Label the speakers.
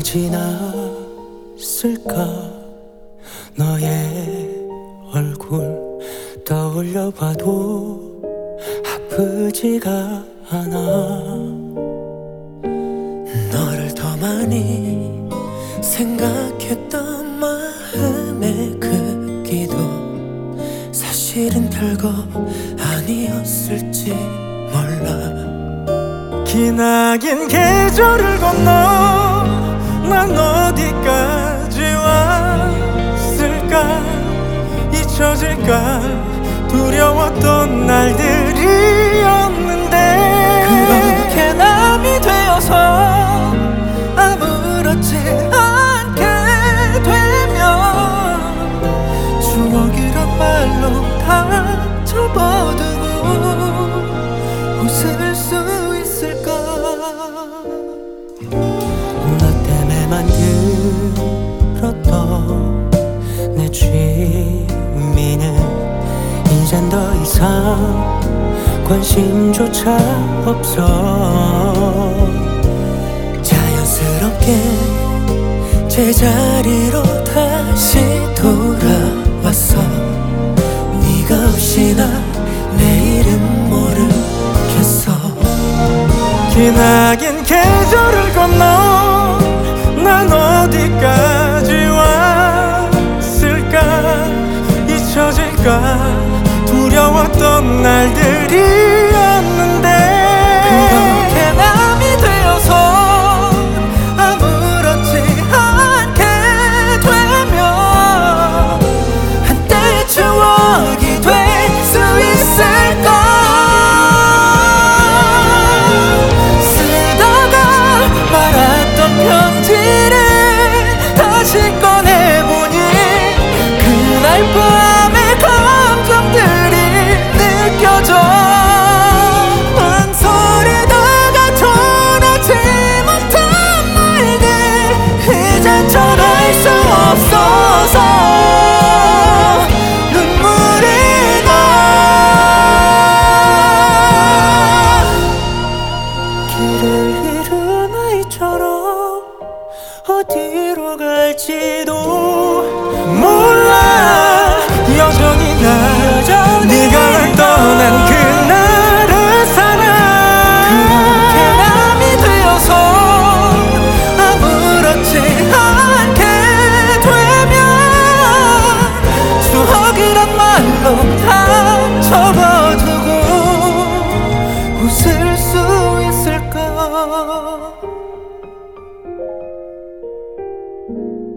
Speaker 1: 지났을까. 너의 얼굴 떠올려봐도 아프지가 않아. 너를 더 많이 생각했던 마음의 크기도 사실은 별거 아니었을지 몰라. 기나긴 계절을 건너 난 어디까지 왔을까. 잊혀질까 두려웠던 날들이었는데 그렇게 남이 되어서 아무렇지 않게 되면 추억이란 말로 다 접어두고 웃을 수 있을까. 너 때문에 만들었던 내 취미는 이젠 더 이상 관심조차 없어. 자연스럽게 제자리로 다시 돌아왔어. 네가 없이 나 내일은 모르겠어. 기나긴 계절을 건너 난 어디까지 왔을까. 잊혀질까 두려웠던 날들이었는데 그렇게 남이 되어서 아무렇지 않게 되면 한때의 추억이 될 수 있을까. 쓰다가 말았던 편지를 다시 꺼내보니 그날 밤의 감정들이 느껴져. 망설이다가 전하지 못한 말들 이젠 전할 수 없어서 눈물이 나. 길을 잃은 아이처럼 어디로 갈지도 몰라. 여전히 난 네가 날 떠난 그날을 살아. 그렇게 남이 되어서 아무렇지 않게 되면 추억이란 말로 다 접어두고 웃을 수 있을까.